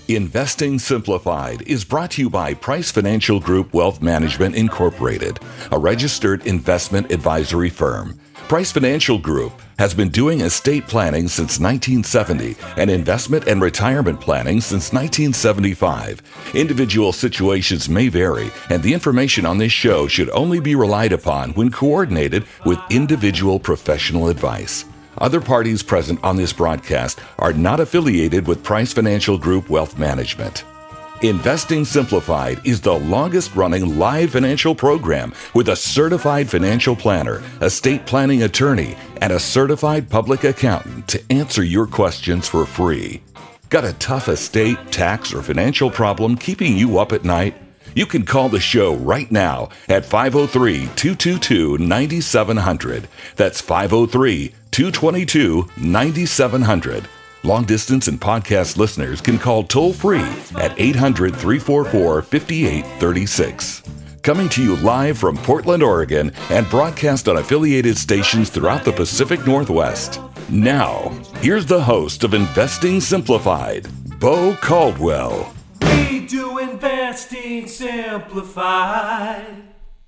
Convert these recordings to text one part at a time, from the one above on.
Investing Simplified is brought to you by Price Financial Group Wealth Management Incorporated, a registered investment advisory firm. Price Financial Group has been doing estate planning since 1970 and investment and retirement planning since 1975. Individual situations may vary, and the information on this show should only be relied upon when coordinated with individual professional advice. Other parties present on this broadcast are not affiliated with Price Financial Group Wealth Management. Investing Simplified is the longest-running live financial program with a certified financial planner, estate planning attorney, and a certified public accountant to answer your questions for free. Got a tough estate, tax, or financial problem keeping you up at night? You can call the show right now at 503-222-9700. That's 503-222-9700. Long distance and podcast listeners can call toll-free at 800-344-5836. Coming to you live from Portland, Oregon, and broadcast on affiliated stations throughout the Pacific Northwest. Now, here's the host of Investing Simplified, Bo Caldwell. We do Investing Simplified.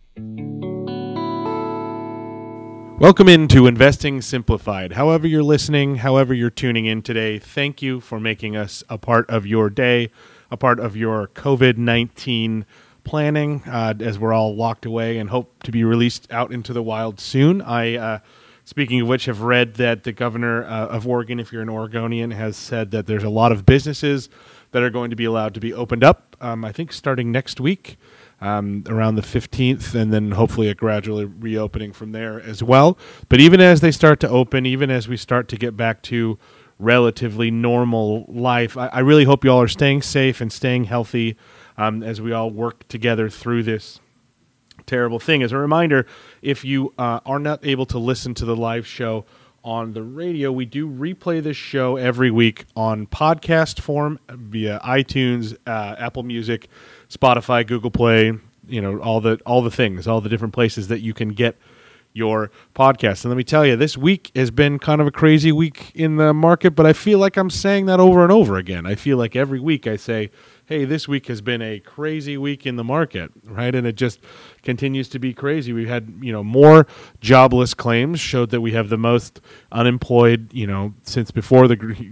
Welcome into Investing Simplified. However you're listening, however you're tuning in today, thank you for making us a part of your day, a part of your COVID-19 planning as we're all locked away and hope to be released out into the wild soon. Speaking of which, have read that the governor of Oregon, if you're an Oregonian, has said that there's a lot of businesses that are going to be allowed to be opened up, I think starting next week. Around the 15th, and then hopefully a gradual reopening from there as well. But even as they start to open, even as we start to get back to relatively normal life, I really hope you all are staying safe and staying healthy as we all work together through this terrible thing. As a reminder, if you are not able to listen to the live show on the radio, we do replay this show every week on podcast form via iTunes, Apple Music, Spotify, Google Play, all the things, all the different places that you can get your podcast. And let me tell you, this week has been kind of a crazy week in the market, but I feel like I'm saying that over and over again. I feel like every week I say, hey, this week has been a crazy week in the market, right? And it just continues to be crazy. We've had, more jobless claims, showed that we have the most unemployed, since before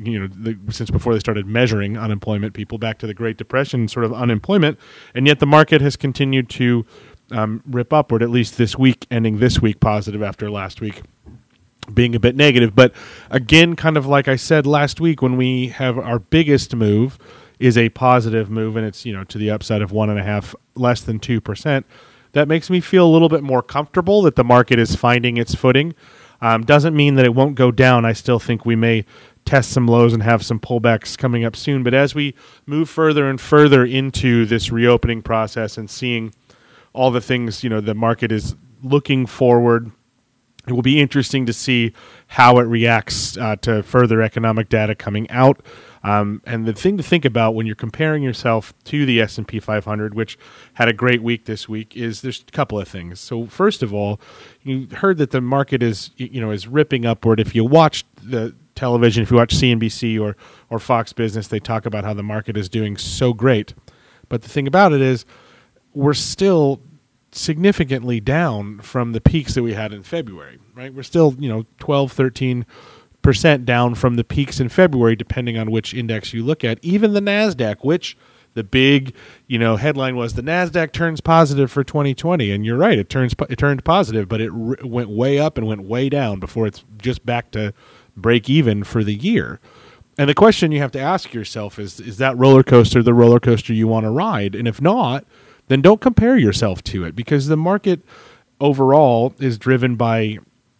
since before they started measuring unemployment, people back to the Great Depression sort of unemployment. And yet the market has continued to rip upward, at least this week, ending this week positive after last week being a bit negative. But again, kind of like I said last week, when we have our biggest move is a positive move, and it's, to the upside of 1.5, less than 2%. That makes me feel a little bit more comfortable that the market is finding its footing. Doesn't mean that it won't go down. I still think we may test some lows and have some pullbacks coming up soon. But as we move further and further into this reopening process and seeing all the things, the market is looking forward, it will be interesting to see how it reacts to further economic data coming out. And the thing to think about when you're comparing yourself to the S&P 500, which had a great week this week, is there's a couple of things. So first of all, you heard that the market is ripping upward. If you watch the television, if you watch CNBC or Fox Business, they talk about how the market is doing so great. But the thing about it is we're still significantly down from the peaks that we had in February, right? We're still, 12, 13% down from the peaks in February, depending on which index you look at. Even the NASDAQ, which the big, headline was the NASDAQ turns positive for 2020. And you're right, it turned positive, but it went way up and went way down before it's just back to break even for the year. And the question you have to ask yourself is that roller coaster the roller coaster you want to ride? And if not, then don't compare yourself to it, because the market overall is driven by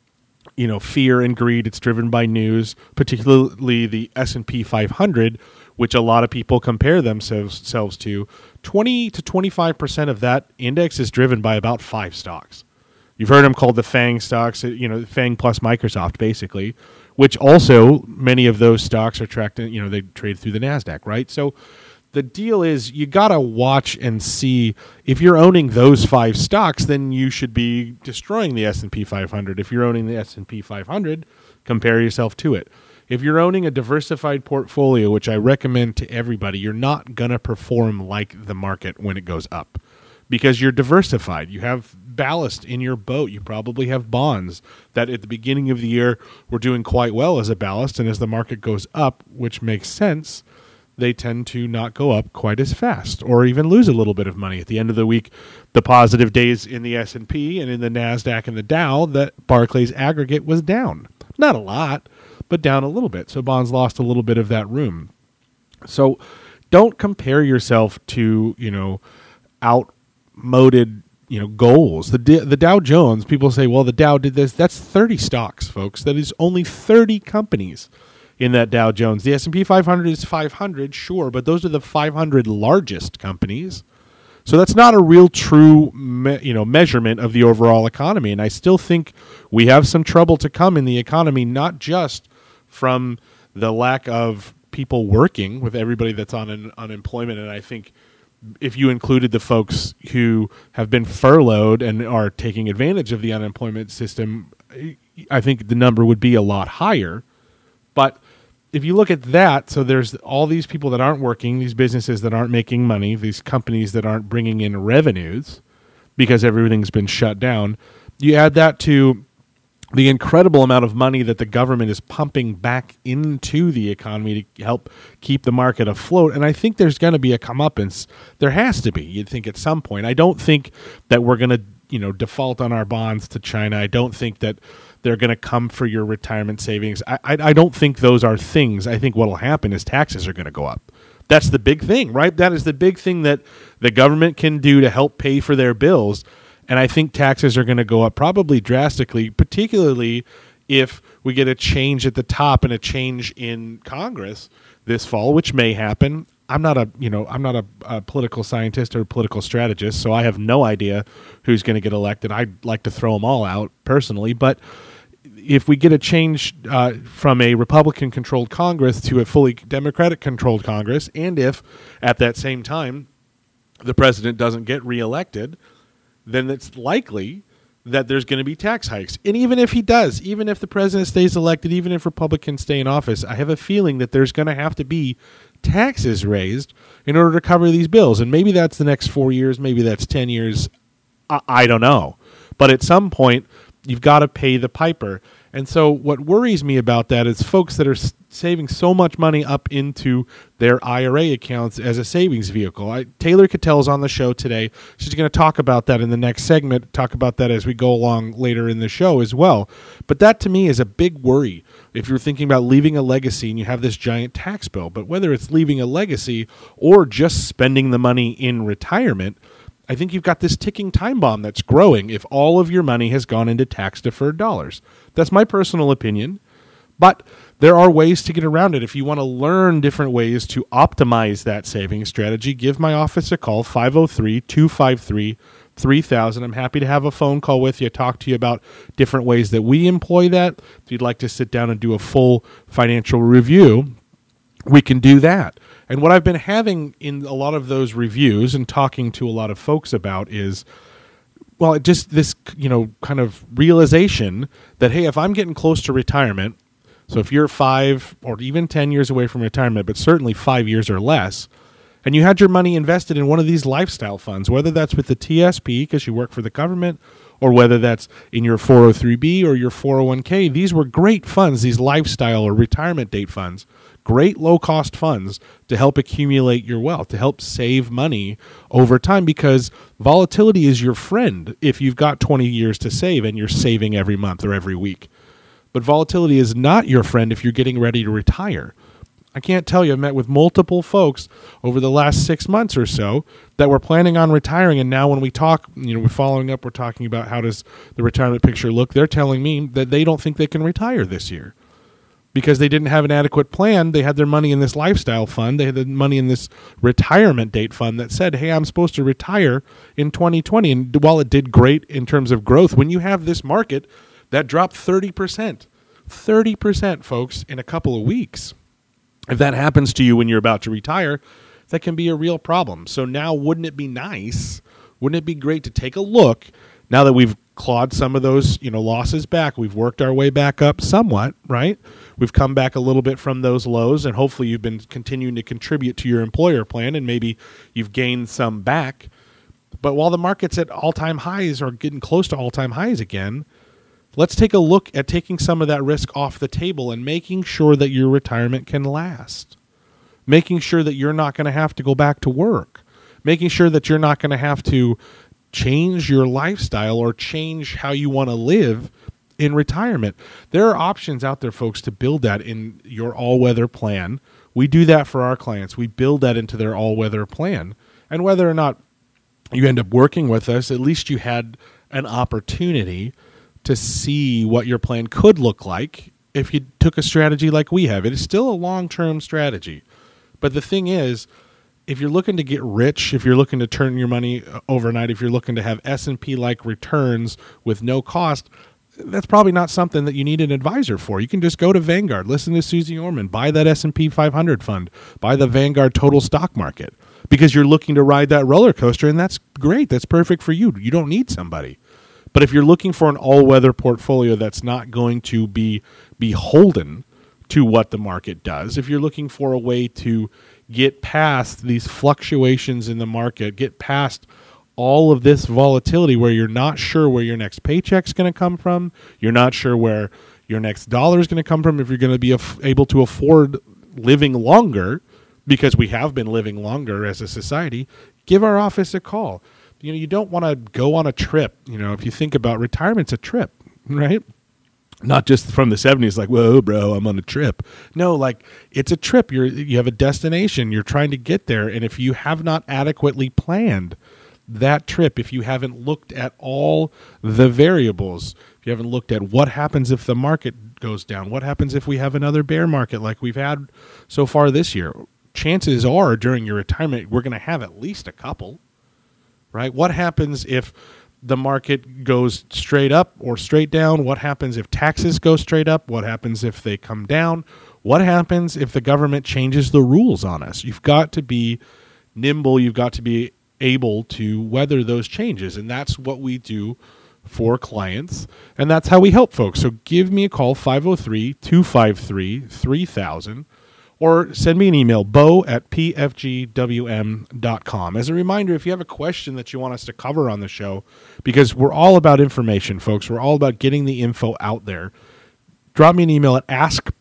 fear and greed. It's driven by news, particularly the S&P 500, which a lot of people compare themselves to. 20 to 25% of that index is driven by about 5 stocks. You've heard them called the FANG stocks, FANG plus Microsoft, basically, which also many of those stocks are tracked, they trade through the NASDAQ, right? So the deal is you got to watch and see if you're owning those 5 stocks, then you should be destroying the S&P 500. If you're owning the S&P 500, compare yourself to it. If you're owning a diversified portfolio, which I recommend to everybody, you're not going to perform like the market when it goes up because you're diversified. You have ballast in your boat. You probably have bonds that at the beginning of the year were doing quite well as a ballast, and as the market goes up, which makes sense, they tend to not go up quite as fast or even lose a little bit of money. At the end of the week, the positive days in the S&P and in the NASDAQ and the Dow, that Barclays aggregate was down. Not a lot, but down a little bit. So bonds lost a little bit of that room. So don't compare yourself to, outmoded, goals. The Dow Jones, people say, well, the Dow did this. That's 30 stocks, folks. That is only 30 companies in that Dow Jones. The S&P 500 is 500, sure, but those are the 500 largest companies. So that's not a real true measurement of the overall economy. And I still think we have some trouble to come in the economy, not just from the lack of people working with everybody that's on unemployment. And I think if you included the folks who have been furloughed and are taking advantage of the unemployment system, I think the number would be a lot higher. But if you look at that, so there's all these people that aren't working, these businesses that aren't making money, these companies that aren't bringing in revenues because everything's been shut down. You add that to the incredible amount of money that the government is pumping back into the economy to help keep the market afloat. And I think there's going to be a comeuppance. There has to be, you'd think, at some point. I don't think that we're going to, default on our bonds to China. I don't think that they're going to come for your retirement savings. I don't think those are things. I think what will happen is taxes are going to go up. That's the big thing, right? That is the big thing that the government can do to help pay for their bills. And I think taxes are going to go up probably drastically, particularly if we get a change at the top and a change in Congress this fall, which may happen. I'm not a political scientist or political strategist, so I have no idea who's going to get elected. I'd like to throw them all out personally, but if we get a change from a Republican-controlled Congress to a fully Democratic-controlled Congress, and if at that same time the president doesn't get reelected, then it's likely that there's going to be tax hikes. And even if he does, even if the president stays elected, even if Republicans stay in office, I have a feeling that there's going to have to be taxes raised in order to cover these bills. And maybe that's the next 4 years, maybe that's 10 years. I don't know. But at some point, you've got to pay the piper. And so what worries me about that is folks that are saving so much money up into their IRA accounts as a savings vehicle. Taylor Cattell's on the show today. She's going to talk about that in the next segment, talk about that as we go along later in the show as well. But that to me is a big worry if you're thinking about leaving a legacy and you have this giant tax bill. But whether it's leaving a legacy or just spending the money in retirement, I think you've got this ticking time bomb that's growing if all of your money has gone into tax-deferred dollars. That's my personal opinion, but there are ways to get around it. If you want to learn different ways to optimize that saving strategy, give my office a call, 503-253-3000. I'm happy to have a phone call with you, talk to you about different ways that we employ that. If you'd like to sit down and do a full financial review, we can do that. And what I've been having in a lot of those reviews and talking to a lot of folks about is, well, just this, kind of realization that, hey, if I'm getting close to retirement, so if you're 5 or even 10 years away from retirement, but certainly 5 years or less, and you had your money invested in one of these lifestyle funds, whether that's with the TSP because you work for the government, or whether that's in your 403B or your 401k, these were great funds, these lifestyle or retirement date funds. Great low-cost funds to help accumulate your wealth, to help save money over time, because volatility is your friend if you've got 20 years to save and you're saving every month or every week. But volatility is not your friend if you're getting ready to retire. I can't tell you, I've met with multiple folks over the last 6 months or so that were planning on retiring, and now when we talk, we're following up, we're talking about how does the retirement picture look, they're telling me that they don't think they can retire this year. Because they didn't have an adequate plan. They had their money in this lifestyle fund. They had the money in this retirement date fund that said, hey, I'm supposed to retire in 2020. And while it did great in terms of growth, when you have this market that dropped 30%, 30%, folks, in a couple of weeks, if that happens to you when you're about to retire, that can be a real problem. So now wouldn't it be nice, wouldn't it be great to take a look, now that we've clawed some of those, losses back. We've worked our way back up somewhat, right? We've come back a little bit from those lows, and hopefully you've been continuing to contribute to your employer plan, and maybe you've gained some back. But while the market's at all-time highs or getting close to all-time highs again, let's take a look at taking some of that risk off the table and making sure that your retirement can last. Making sure that you're not going to have to go back to work. Making sure that you're not going to have to change your lifestyle or change how you want to live in retirement. There are options out there, folks, to build that in your all-weather plan. We do that for our clients. We build that into their all-weather plan. And whether or not you end up working with us, at least you had an opportunity to see what your plan could look like if you took a strategy like we have. It is still a long-term strategy. But the thing is, if you're looking to get rich, if you're looking to turn your money overnight, if you're looking to have S&P-like returns with no cost, that's probably not something that you need an advisor for. You can just go to Vanguard, listen to Susie Orman, buy that S&P 500 fund, buy the Vanguard Total Stock Market, because you're looking to ride that roller coaster, and that's great. That's perfect for you. You don't need somebody. But if you're looking for an all-weather portfolio that's not going to be beholden to what the market does, if you're looking for a way to get past these fluctuations in the market, get past all of this volatility where you're not sure where your next paycheck's going to come from, you're not sure where your next dollar is going to come from, if you're going to be able to afford living longer, because we have been living longer as a society, give our office a call. You don't want to go on a trip. If you think about retirement's a trip, right? Not just from the 70s, like, whoa, bro, I'm on a trip. No, like, it's a trip. You have a destination. You're trying to get there. And if you have not adequately planned that trip, if you haven't looked at all the variables, if you haven't looked at what happens if the market goes down, what happens if we have another bear market like we've had so far this year, chances are during your retirement, we're going to have at least a couple, right? What happens if the market goes straight up or straight down? What happens if taxes go straight up? What happens if they come down? What happens if the government changes the rules on us? You've got to be nimble. You've got to be able to weather those changes. And that's what we do for clients. And that's how we help folks. So give me a call, 503-253-3000. Or send me an email, bo@pfgwm.com. As a reminder, if you have a question that you want us to cover on the show, because we're all about information, folks. We're all about getting the info out there. Drop me an email at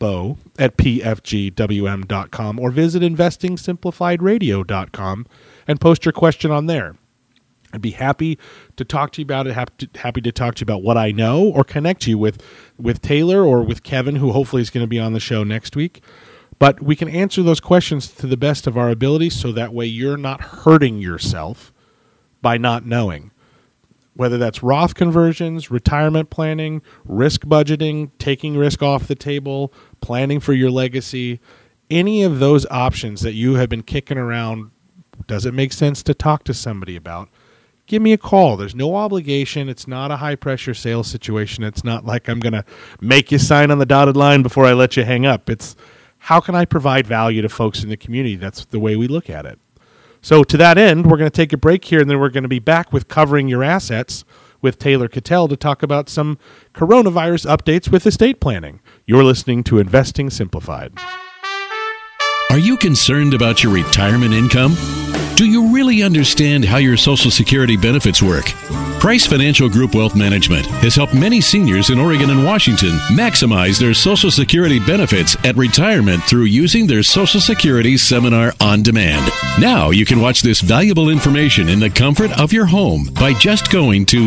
askbo@pfgwm.com or visit investingsimplifiedradio.com and post your question on there. I'd be happy to talk to you about it, happy to talk to you about what I know, or connect you with Taylor or with Kevin, who hopefully is going to be on the show next week. But we can answer those questions to the best of our ability, so that way you're not hurting yourself by not knowing. Whether that's Roth conversions, retirement planning, risk budgeting, taking risk off the table, planning for your legacy, any of those options that you have been kicking around, does it make sense to talk to somebody about? Give me a call. There's no obligation. It's not a high-pressure sales situation. It's not like I'm going to make you sign on the dotted line before I let you hang up. It's how can I provide value to folks in the community? That's the way we look at it. So to that end, we're going to take a break here, and then we're going to be back with Covering Your Assets with Taylor Cattell to talk about some coronavirus updates with estate planning. You're listening to Investing Simplified. Are you concerned about your retirement income? Do you really understand how your Social Security benefits work? Price Financial Group Wealth Management has helped many seniors in Oregon and Washington maximize their Social Security benefits at retirement through using their Social Security Seminar on demand. Now you can watch this valuable information in the comfort of your home by just going to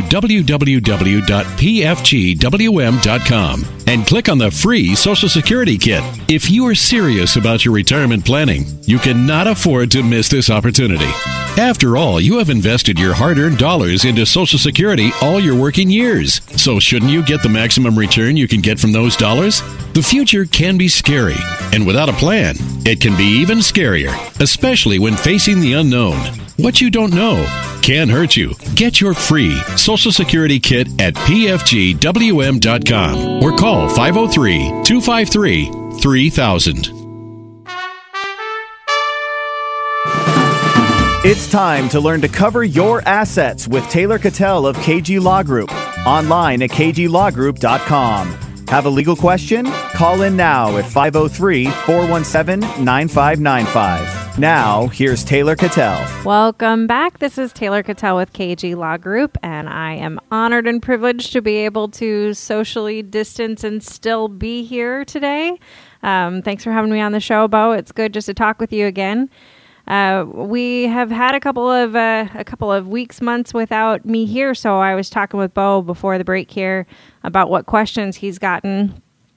www.pfgwm.com and click on the free Social Security Kit. If you are serious about your retirement planning, you cannot afford to miss this opportunity. After all, you have invested your hard-earned dollars into Social Security all your working years. So shouldn't you get the maximum return you can get from those dollars? The future can be scary, and without a plan, it can be even scarier, especially when facing the unknown. What you don't know can hurt you. Get your free Social Security Kit at pfgwm.com or call 503-253-3000. It's time to learn to cover your assets with Taylor Cattell of KG Law Group. online at kglawgroup.com. Have a legal question? Call in now at 503-417-9595. Now, here's Taylor Cattell. Welcome back. This is Taylor Cattell with KG Law Group, and I am honored and privileged to be able to socially distance and still be here today. Thanks for having me on the show, Bo. It's good just to talk with you again. We have had a couple of weeks, months without me here, so I was talking with Bo before the break here about what questions he's gotten.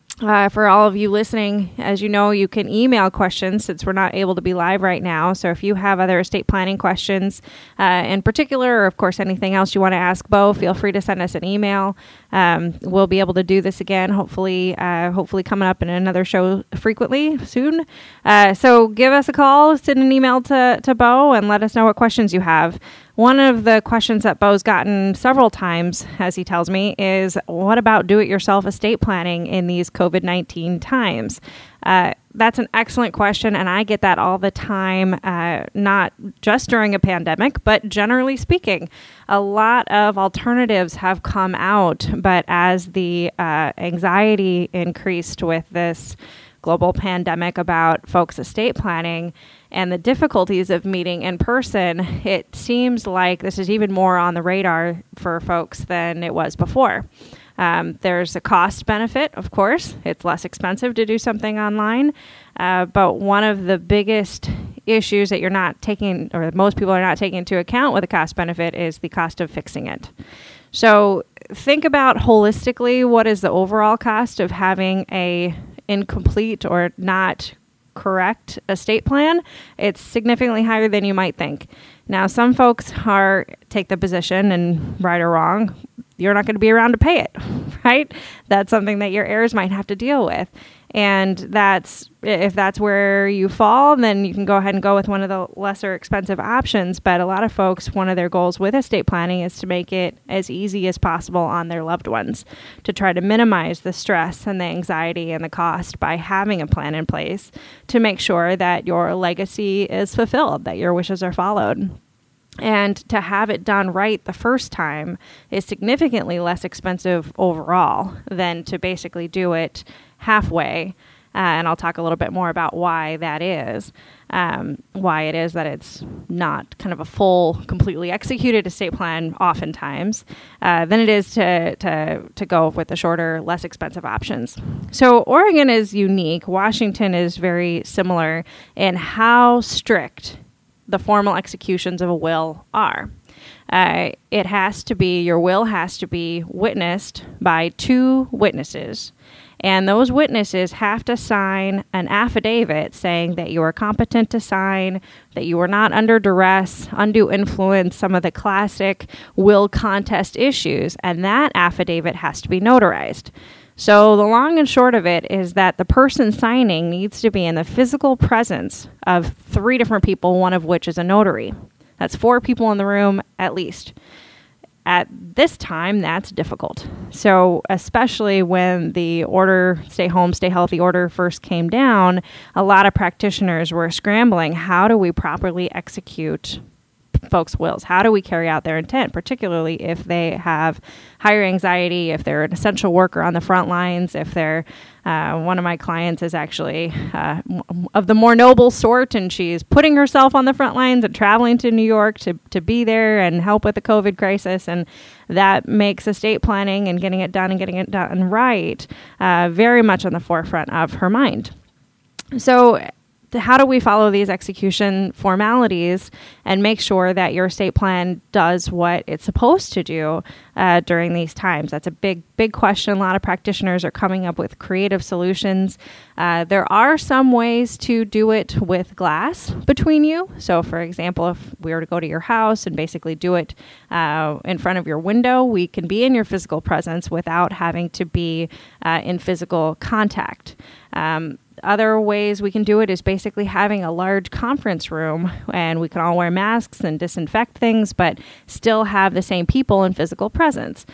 For all of you listening, as you know, you can email questions since we're not able to be live right now. So if you have other estate planning questions in particular, or of course anything else you want to ask Bo, feel free to send us an email. We'll be able to do this again, hopefully coming up in another show frequently soon. So give us a call, send an email to Bo, and let us know what questions you have. One of the questions that Bo's gotten several times, as he tells me, is what about do-it-yourself estate planning in these COVID-19 times? That's an excellent question, and I get that all the time, not just during a pandemic, but generally speaking. A lot of alternatives have come out, but as the anxiety increased with this global pandemic about folks' estate planning and the difficulties of meeting in person, it seems like this is even more on the radar for folks than it was before. There's a cost benefit, of course. It's less expensive to do something online. But one of the biggest issues that you're not taking, or most people are not taking into account with a cost benefit, is the cost of fixing it. So think about holistically, what is the overall cost of having a incomplete or not correct estate plan? It's significantly higher than you might think. Now, some folks take the position, and right or wrong, you're not going to be around to pay it, right? That's something that your heirs might have to deal with. And if that's where you fall, then you can go ahead and go with one of the lesser expensive options. But a lot of folks, one of their goals with estate planning is to make it as easy as possible on their loved ones, to try to minimize the stress and the anxiety and the cost by having a plan in place to make sure that your legacy is fulfilled, that your wishes are followed. And to have it done right the first time is significantly less expensive overall than to basically do it halfway. And I'll talk a little bit more about why that is, why it is that it's not kind of a full, completely executed estate plan oftentimes, than it is to go with the shorter, less expensive options. So Oregon is unique. Washington is very similar in how strict the formal executions of a will are. Your will has to be witnessed by 2 witnesses, and those witnesses have to sign an affidavit saying that you are competent to sign, that you are not under duress, undue influence, some of the classic will contest issues, and that affidavit has to be notarized. So the long and short of it is that the person signing needs to be in the physical presence of 3 different people, one of which is a notary. That's 4 people in the room at least. At this time, that's difficult. So especially when the order, stay home, stay healthy order first came down, a lot of practitioners were scrambling. How do we properly execute folks' wills? How do we carry out their intent, particularly if they have higher anxiety, if they're an essential worker on the front lines, if they're one of my clients is actually of the more noble sort, and she's putting herself on the front lines and traveling to New York to be there and help with the COVID crisis, and that makes estate planning and getting it done right very much on the forefront of her mind. So how do we follow these execution formalities and make sure that your estate plan does what it's supposed to do during these times? That's a big question. A lot of practitioners are coming up with creative solutions. There are some ways to do it with glass between you. So, for example, if we were to go to your house and basically do it in front of your window, we can be in your physical presence without having to be in physical contact. Other ways we can do it is basically having a large conference room, and we can all wear masks and disinfect things, but still have the same people in physical presence.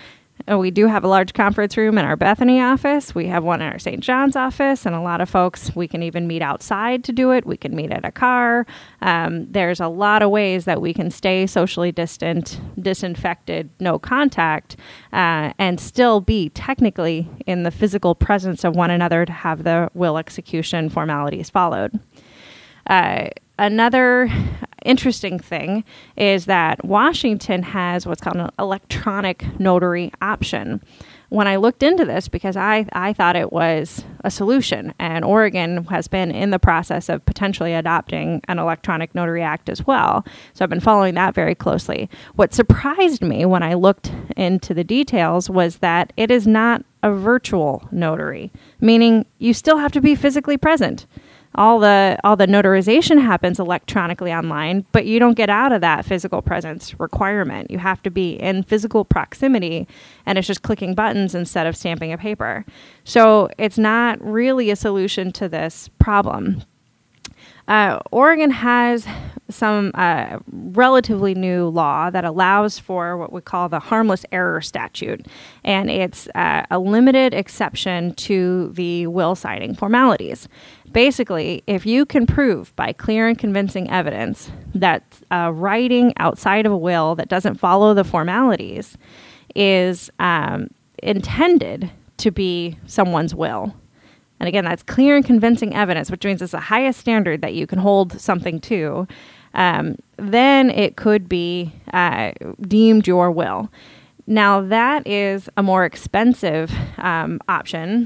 We do have a large conference room in our Bethany office. We have one in our St. John's office, and a lot of folks, we can even meet outside to do it. We can meet at a car. There's a lot of ways that we can stay socially distant, disinfected, no contact, and still be technically in the physical presence of one another to have the will execution formalities followed. Another interesting thing is that Washington has what's called an electronic notary option. When I looked into this, because I thought it was a solution, and Oregon has been in the process of potentially adopting an electronic notary act as well. So I've been following that very closely. What surprised me when I looked into the details was that it is not a virtual notary, meaning you still have to be physically present. All the notarization happens electronically online, but you don't get out of that physical presence requirement. You have to be in physical proximity, and it's just clicking buttons instead of stamping a paper. So it's not really a solution to this problem. Oregon has some relatively new law that allows for what we call the harmless error statute, and it's a limited exception to the will signing formalities. Basically, if you can prove by clear and convincing evidence that writing outside of a will that doesn't follow the formalities is intended to be someone's will, and again, that's clear and convincing evidence, which means it's the highest standard that you can hold something to, then it could be deemed your will. Now, that is a more expensive option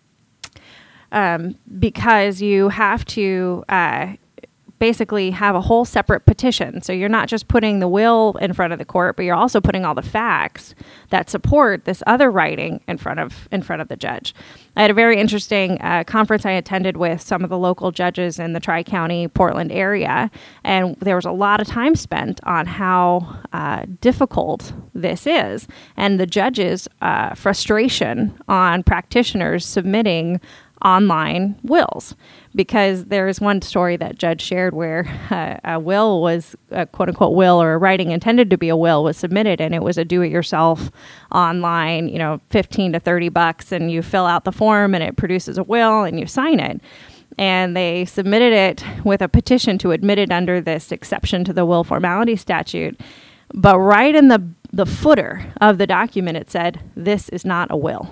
because you have to basically have a whole separate petition. So you're not just putting the will in front of the court, but you're also putting all the facts that support this other writing in front of the judge. I had a very interesting conference I attended with some of the local judges in the Tri-County Portland area, and there was a lot of time spent on how difficult this is, and the judges' frustration on practitioners submitting online wills, because there's one story that judge shared where a will was a quote-unquote will, or a writing intended to be a will, was submitted, and it was a do-it-yourself online, $15 to $30, and you fill out the form and it produces a will and you sign it. And they submitted it with a petition to admit it under this exception to the will formality statute, but right in the footer of the document it said, "This is not a will."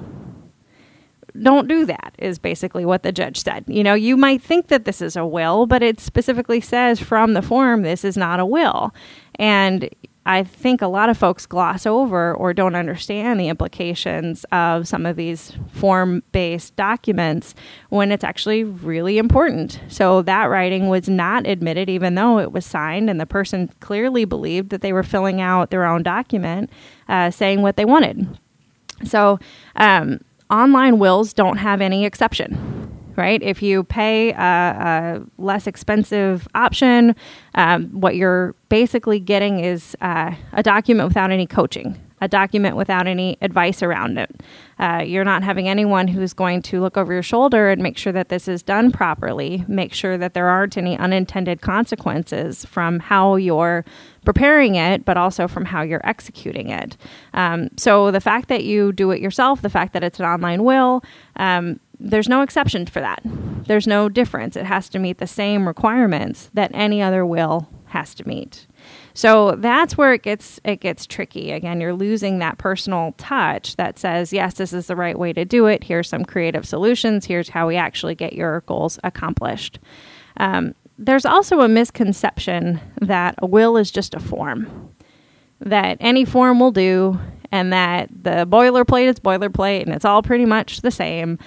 Don't do that, is basically what the judge said. You might think that this is a will, but it specifically says from the form, this is not a will. And I think a lot of folks gloss over or don't understand the implications of some of these form-based documents when it's actually really important. So that writing was not admitted, even though it was signed, and the person clearly believed that they were filling out their own document saying what they wanted. So, online wills don't have any exception, right? If you pay a less expensive option, what you're basically getting is a document without any coaching, a document without any advice around it. You're not having anyone who's going to look over your shoulder and make sure that this is done properly, make sure that there aren't any unintended consequences from how you're preparing it, but also from how you're executing it. So the fact that you do it yourself, the fact that it's an online will, there's no exception for that. There's no difference. It has to meet the same requirements that any other will has to meet. So that's where it gets tricky. Again, you're losing that personal touch that says, yes, this is the right way to do it. Here's some creative solutions. Here's how we actually get your goals accomplished. There's also a misconception that a will is just a form, that any form will do, and that the boilerplate is boilerplate, and it's all pretty much the same.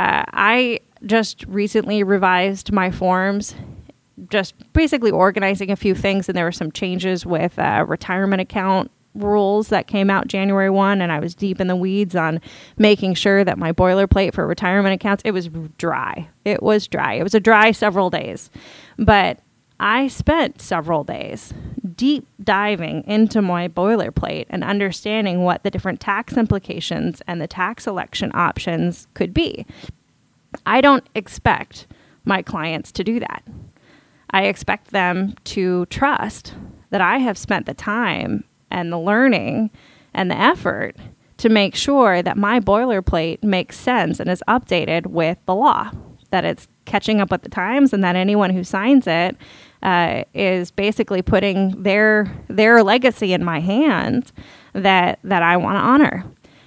I just recently revised my forms, just basically organizing a few things, and there were some changes with retirement account rules that came out January 1, and I was deep in the weeds on making sure that my boilerplate for retirement accounts, it was dry. It was dry. It was a dry several days. But I spent several days deep diving into my boilerplate and understanding what the different tax implications and the tax election options could be. I don't expect my clients to do that. I expect them to trust that I have spent the time and the learning and the effort to make sure that my boilerplate makes sense and is updated with the law, that it's catching up with the times, and that anyone who signs it is basically putting their legacy in my hands that I want to honor.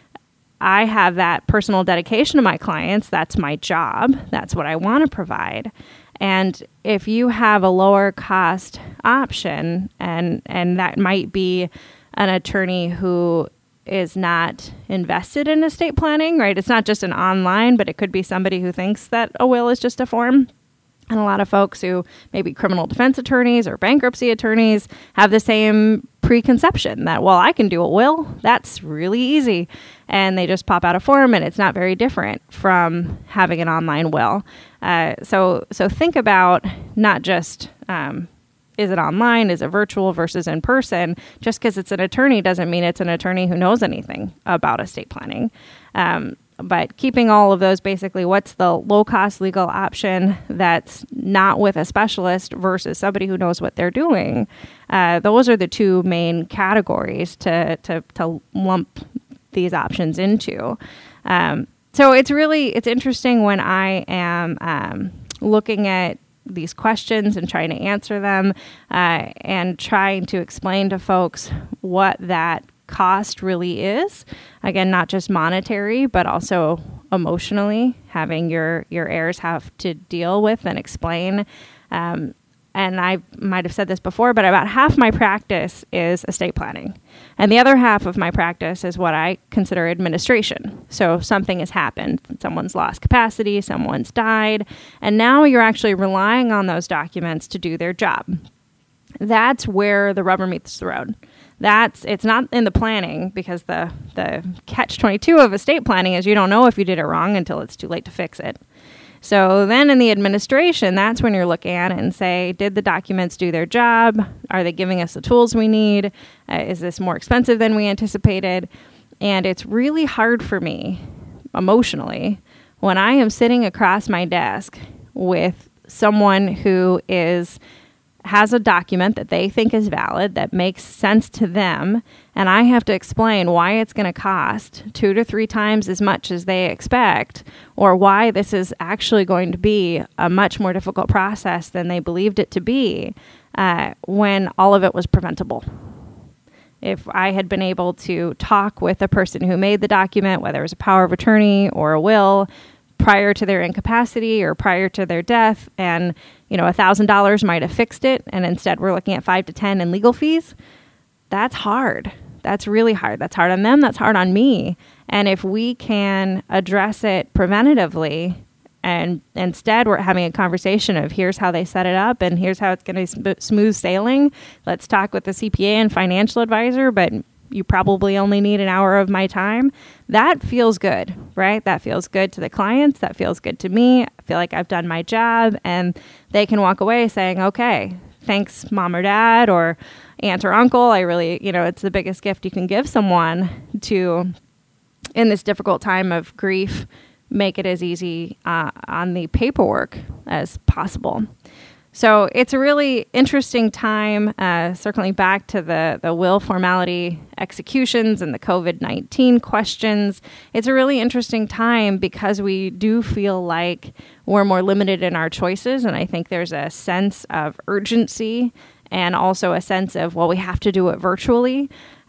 I have that personal dedication to my clients. That's my job. That's what I want to provide. And if you have a lower cost option, and that might be an attorney who is not invested in estate planning, right? It's not just an online, but it could be somebody who thinks that a will is just a form. And a lot of folks who maybe criminal defense attorneys or bankruptcy attorneys have the same preconception that, well, I can do a will. That's really easy. And they just pop out a form, and it's not very different from having an online will. So think about not just is it online, is it virtual versus in person. Just because it's an attorney doesn't mean it's an attorney who knows anything about estate planning. But keeping all of those, basically, what's the low-cost legal option that's not with a specialist versus somebody who knows what they're doing? Those are the two main categories to lump these options into. So it's interesting when I am looking at these questions and trying to answer them and trying to explain to folks what that cost really is. Again, not just monetary, but also emotionally, having your heirs have to deal with and explain. And I might have said this before, but about half my practice is estate planning. And the other half of my practice is what I consider administration. So something has happened. Someone's lost capacity, someone's died, and now you're actually relying on those documents to do their job. That's where the rubber meets the road. It's not in the planning, because the catch-22 of estate planning is you don't know if you did it wrong until it's too late to fix it. So then in the administration, that's when you're looking at it and say, did the documents do their job? Are they giving us the tools we need? Is this more expensive than we anticipated? And it's really hard for me emotionally when I am sitting across my desk with someone who has a document that they think is valid, that makes sense to them, and I have to explain why it's going to cost 2 to 3 times as much as they expect, or why this is actually going to be a much more difficult process than they believed it to be, when all of it was preventable. If I had been able to talk with the person who made the document, whether it was a power of attorney or a will, prior to their incapacity or prior to their death, and $1,000 might have fixed it, and instead we're looking at 5 to 10 in legal fees. That's hard. That's really hard. That's hard on them. That's hard on me. And if we can address it preventatively, and instead we're having a conversation of here's how they set it up and here's how it's going to be smooth sailing. Let's talk with the CPA and financial advisor, but you probably only need an hour of my time. That feels good, right? That feels good to the clients. That feels good to me. I feel like I've done my job, and they can walk away saying, okay, thanks, mom or dad or aunt or uncle. I really, it's the biggest gift you can give someone to, in this difficult time of grief, make it as easy on the paperwork as possible. So it's a really interesting time, circling back to the will formality executions and the COVID-19 questions. It's a really interesting time because we do feel like we're more limited in our choices. And I think there's a sense of urgency and also a sense of, well, we have to do it virtually.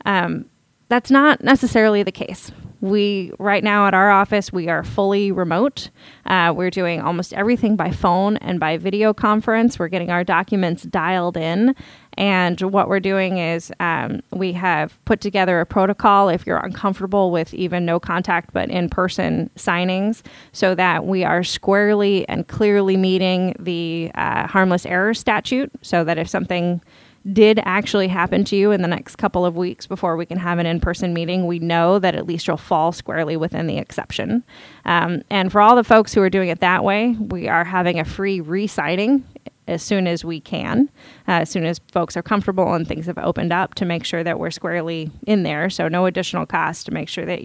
That's not necessarily the case. Right now at our office, we are fully remote. We're doing almost everything by phone and by video conference. We're getting our documents dialed in. And what we're doing is we have put together a protocol if you're uncomfortable with even no contact but in-person signings, so that we are squarely and clearly meeting the harmless error statute, so that if something did actually happen to you in the next couple of weeks before we can have an in-person meeting, we know that at least you'll fall squarely within the exception. And for all the folks who are doing it that way, we are having a free re-signing as soon as we can, as soon as folks are comfortable and things have opened up, to make sure that we're squarely in there. So no additional cost to make sure that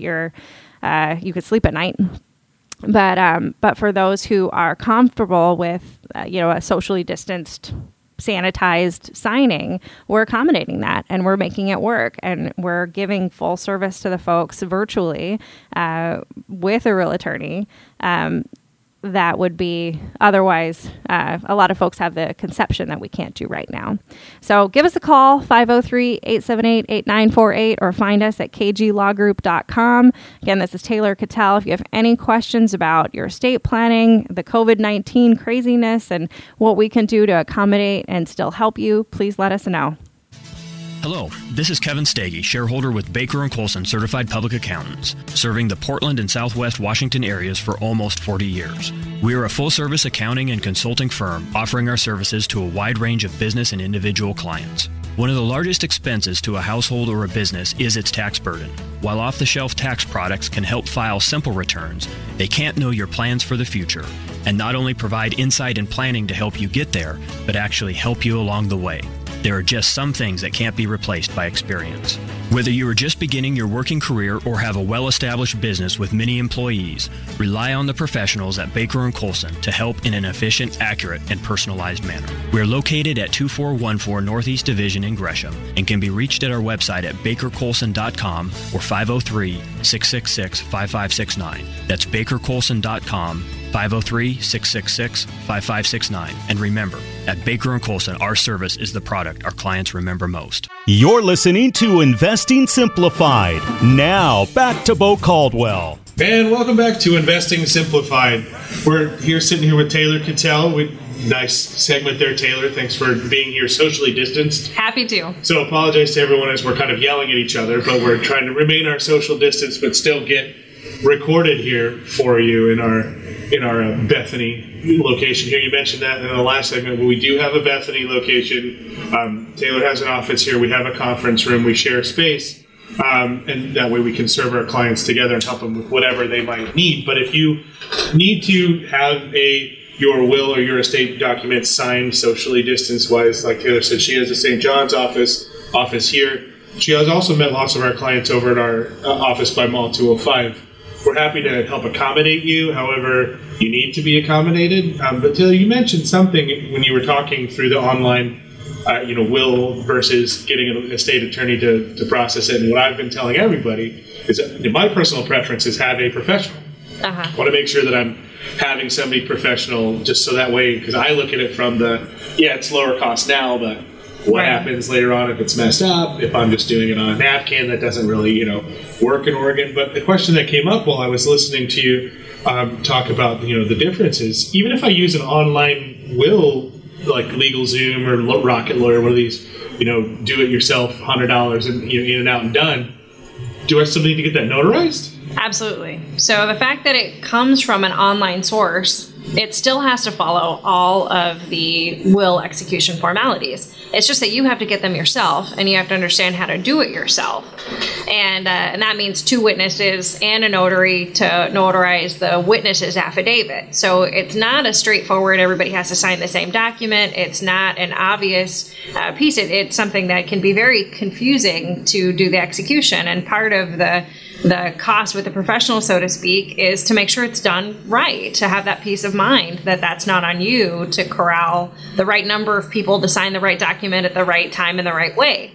you could sleep at night. But for those who are comfortable with a socially distanced sanitized signing, we're accommodating that and we're making it work, and we're giving full service to the folks virtually with a real attorney. That would be otherwise, a lot of folks have the conception that we can't do right now. So give us a call, 503-878-8948, or find us at kglawgroup.com. Again, this is Taylor Cattell. If you have any questions about your estate planning, the COVID-19 craziness, and what we can do to accommodate and still help you, please let us know. Hello, this is Kevin Stagey, shareholder with Baker & Colson Certified Public Accountants, serving the Portland and Southwest Washington areas for almost 40 years. We are a full-service accounting and consulting firm offering our services to a wide range of business and individual clients. One of the largest expenses to a household or a business is its tax burden. While off-the-shelf tax products can help file simple returns, they can't know your plans for the future and not only provide insight and planning to help you get there, but actually help you along the way. There are just some things that can't be replaced by experience. Whether you are just beginning your working career or have a well-established business with many employees, rely on the professionals at Baker & Colson to help in an efficient, accurate, and personalized manner. We are located at 2414 Northeast Division in Gresham and can be reached at our website at bakercolson.com or 503-666-5569. That's bakercolson.com, 503-666-5569. And remember, at Baker & Colson, our service is the product our clients remember most. You're listening to Investing Simplified. Now, back to Bo Caldwell. And welcome back to Investing Simplified. We're here sitting here with Taylor Cattell. Nice segment there, Taylor. Thanks for being here socially distanced. Happy to. So apologize to everyone as we're kind of yelling at each other, but we're trying to remain our social distance but still get recorded here for you in our Bethany location here. You mentioned that in the last segment, but we do have a Bethany location. Taylor has an office here. We have a conference room. We share space, and that way we can serve our clients together and help them with whatever they might need. But if you need to have your will or your estate document signed socially distance-wise, like Taylor said, she has the St. John's office here. She has also met lots of our clients over at our office by Mall 205. We're happy to help accommodate you however you need to be accommodated. But Taylor, you mentioned something when you were talking through the online will versus getting an estate attorney to process it. And what I've been telling everybody is that my personal preference is have a professional. I want to make sure that I'm having somebody professional just so that way, because I look at it from it's lower cost now, but what happens later on if it's messed up, if I'm just doing it on a napkin, that doesn't really, work in Oregon. But the question that came up while I was listening to you talk about, the differences, even if I use an online will, like LegalZoom or Rocket Lawyer, one of these, do it yourself, $100 and in and out and done, do I still need to get that notarized? Absolutely. So the fact that it comes from an online source, it still has to follow all of the will execution formalities. It's just that you have to get them yourself, and you have to understand how to do it yourself. And that means 2 witnesses and a notary to notarize the witness's affidavit. So it's not a straightforward, everybody has to sign the same document. It's not an obvious piece. It's something that can be very confusing to do the execution. And part of the cost with the professional, so to speak, is to make sure it's done right, to have that peace of mind that that's not on you to corral the right number of people to sign the right document at the right time in the right way.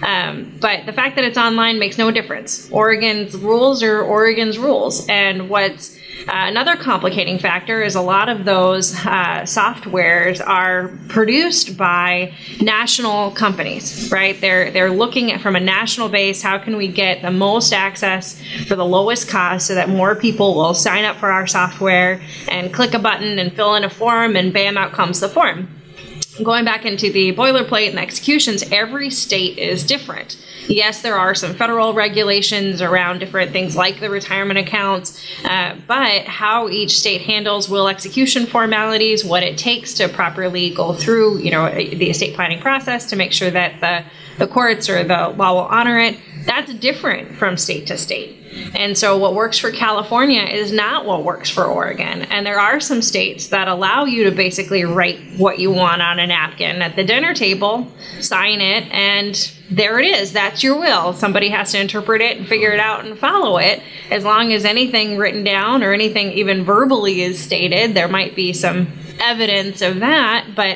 But the fact that it's online makes no difference. Oregon's rules are Oregon's rules. And what's another complicating factor is a lot of those softwares are produced by national companies, right? They're looking at from a national base, how can we get the most access for the lowest cost so that more people will sign up for our software and click a button and fill in a form, and bam, out comes the form. Going back into the boilerplate and the executions, every state is different. Yes, there are some federal regulations around different things like the retirement accounts, but how each state handles will execution formalities, what it takes to properly go through, the estate planning process to make sure that the courts or the law will honor it, that's different from state to state. And so what works for California is not what works for Oregon. And there are some states that allow you to basically write what you want on a napkin at the dinner table, sign it, and there it is. That's your will. Somebody has to interpret it and figure it out and follow it. As long as anything written down or anything even verbally is stated, there might be some evidence of that, but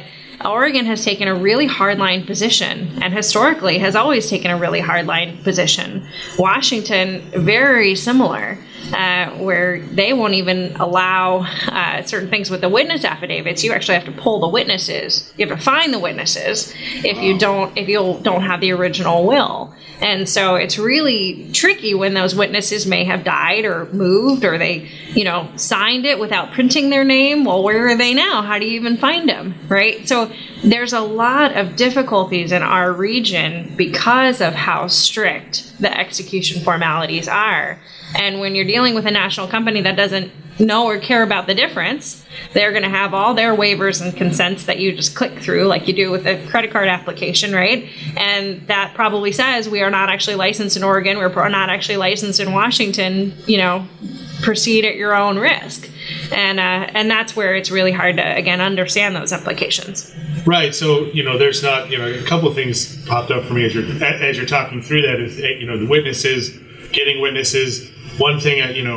Oregon has taken a really hardline position, and historically has always taken a really hardline position. Washington, very similar, where they won't even allow certain things with the witness affidavits. You actually have to pull the witnesses. You have to find the witnesses if you don't have the original will. And so it's really tricky when those witnesses may have died or moved, or they, signed it without printing their name. Well, where are they now? How do you even find them, right? So there's a lot of difficulties in our region because of how strict the execution formalities are. And when you're dealing with a national company that doesn't know or care about the difference, they're going to have all their waivers and consents that you just click through like you do with a credit card application, right? And that probably says we are not actually licensed in Oregon, we're not actually licensed in Washington, proceed at your own risk. And that's where it's really hard to, again, understand those implications. Right. So, there's not, a couple of things popped up for me as you're talking through that is, the witnesses, getting witnesses. One thing,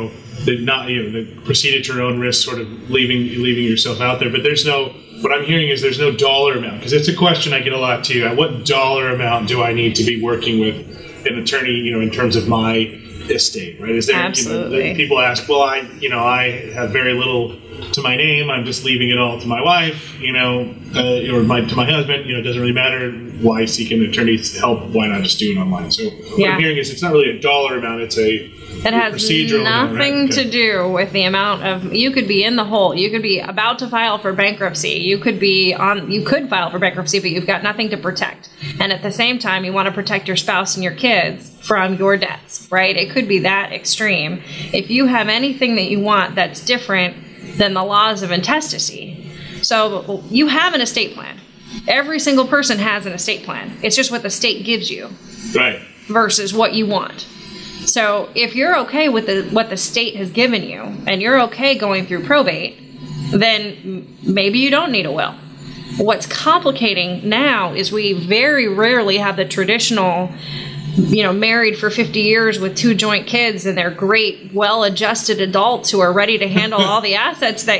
the proceed at your own risk, sort of leaving yourself out there. But what I'm hearing is there's no dollar amount, because it's a question I get a lot too. At what dollar amount do I need to be working with an attorney, in terms of my estate, right? Is there, Absolutely. People ask, well, I have very little to my name. I'm just leaving it all to my wife, or to my husband. It doesn't really matter. Why seek an attorney's help? Why not just do it online? So what I'm hearing is it's not really a dollar amount. It's it has nothing to do with the amount of, you could be in the hole. You could be about to file for bankruptcy. You could file for bankruptcy, but you've got nothing to protect. And at the same time, you want to protect your spouse and your kids from your debts, right? It could be that extreme. If you have anything that you want that's different than the laws of intestacy, so you have an estate plan. Every single person has an estate plan. It's just what the state gives you, right, versus what you want. So if you're okay with what the state has given you, and you're okay going through probate, then maybe you don't need a will. What's complicating now is we very rarely have the traditional, married for 50 years with 2 joint kids, and they're great, well-adjusted adults who are ready to handle all the assets that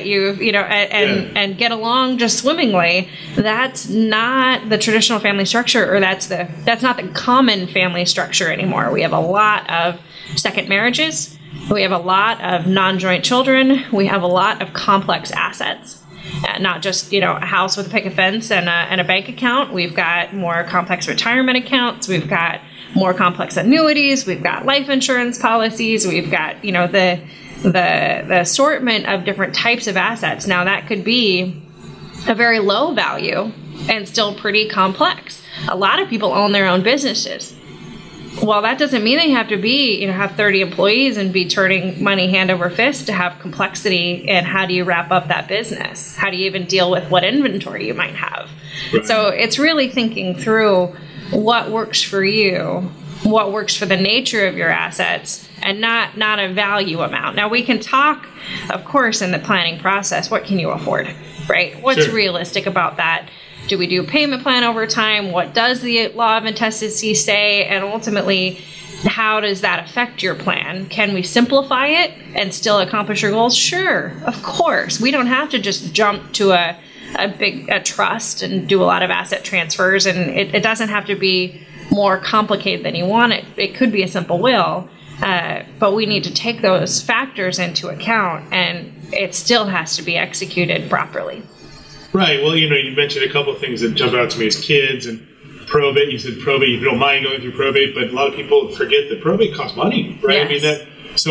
and get along just swimmingly. That's not the traditional family structure, or that's not the common family structure anymore. We have a lot of second marriages. We have a lot of non-joint children. We have a lot of complex assets. Not just, a house with a picket fence and a bank account. We've got more complex retirement accounts. We've got more complex annuities. We've got life insurance policies. We've got, the assortment of different types of assets. Now, that could be a very low value and still pretty complex. A lot of people own their own businesses. Well, that doesn't mean they have to be, have 30 employees and be turning money hand over fist to have complexity. And how do you wrap up that business? How do you even deal with what inventory you might have? Right. So it's really thinking through what works for you, what works for the nature of your assets, and not a value amount. Now, we can talk, of course, in the planning process, what can you afford, right? What's realistic about that? Do we do a payment plan over time? What does the law of intestacy say? And ultimately, how does that affect your plan? Can we simplify it and still accomplish your goals? Sure, of course. We don't have to just jump to a trust and do a lot of asset transfers, and it doesn't have to be more complicated than you want it. It could be a simple will, but we need to take those factors into account, and it still has to be executed properly. Right. Well, you mentioned a couple of things that jumped out to me as kids, and probate. You said probate, you don't mind going through probate, but a lot of people forget that probate costs money, right? Yes.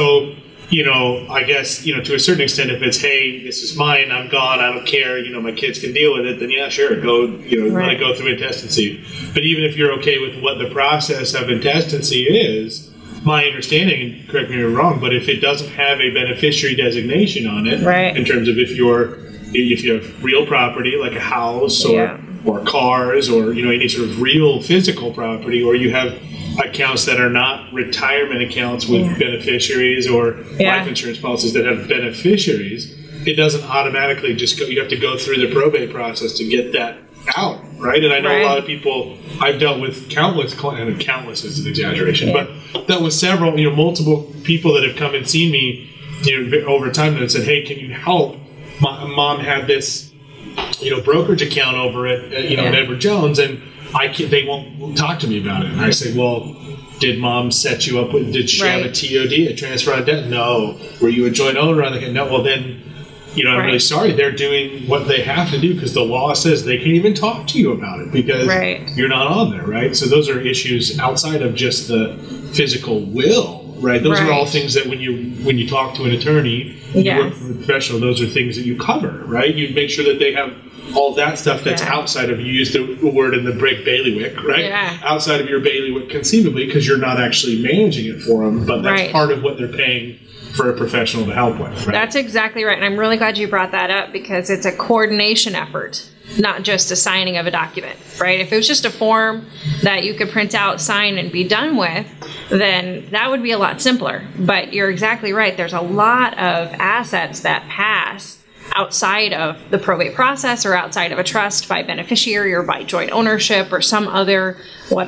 I guess, to a certain extent, if it's, hey, this is mine, I'm gone, I don't care, my kids can deal with it, then yeah, sure, go, let it go through intestacy. But even if you're okay with what the process of intestacy is, my understanding, and correct me if I'm wrong, but if it doesn't have a beneficiary designation on it, right, in terms of if you have real property like a house or cars or any sort of real physical property, or you have accounts that are not retirement accounts with beneficiaries or life insurance policies that have beneficiaries, it doesn't automatically just go. You have to go through the probate process to get that out, right? And I know a lot of people. I've dealt with countless is an exaggeration, but dealt with several, multiple people that have come and seen me, over time, that said, "Hey, can you help? My mom had this brokerage account over at at Edward Jones, and they won't talk to me about it. And I say, well, did mom set you up with? Did she have a TOD, a transfer on debt? No. Were you a joint owner on the? No. Well, then. I'm really sorry. They're doing what they have to do because the law says they can't even talk to you about it because you're not on there, right? So those are issues outside of just the physical will, right? Those are all things that when you talk to an attorney, you work with a professional, those are things that you cover, right? You make sure that they have all that stuff that's outside of, you use the word in the break bailiwick, right? Yeah. Outside of your bailiwick conceivably because you're not actually managing it for them, but that's part of what they're paying for a professional to help with. Right? That's exactly right. And I'm really glad you brought that up because it's a coordination effort, not just a signing of a document, right? If it was just a form that you could print out, sign, and be done with, then that would be a lot simpler. But you're exactly right. There's a lot of assets that pass outside of the probate process or outside of a trust by beneficiary or by joint ownership or some other,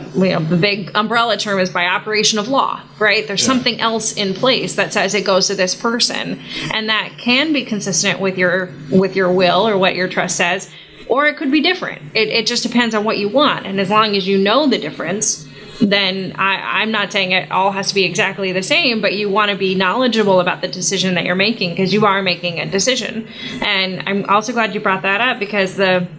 the big umbrella term is by operation of law, right? There's something else in place that says it goes to this person, and that can be consistent with your will or what your trust says, or it could be different. It just depends on what you want, and as long as you know the difference, then I'm not saying it all has to be exactly the same, but you want to be knowledgeable about the decision that you're making because you are making a decision. And I'm also glad you brought that up because it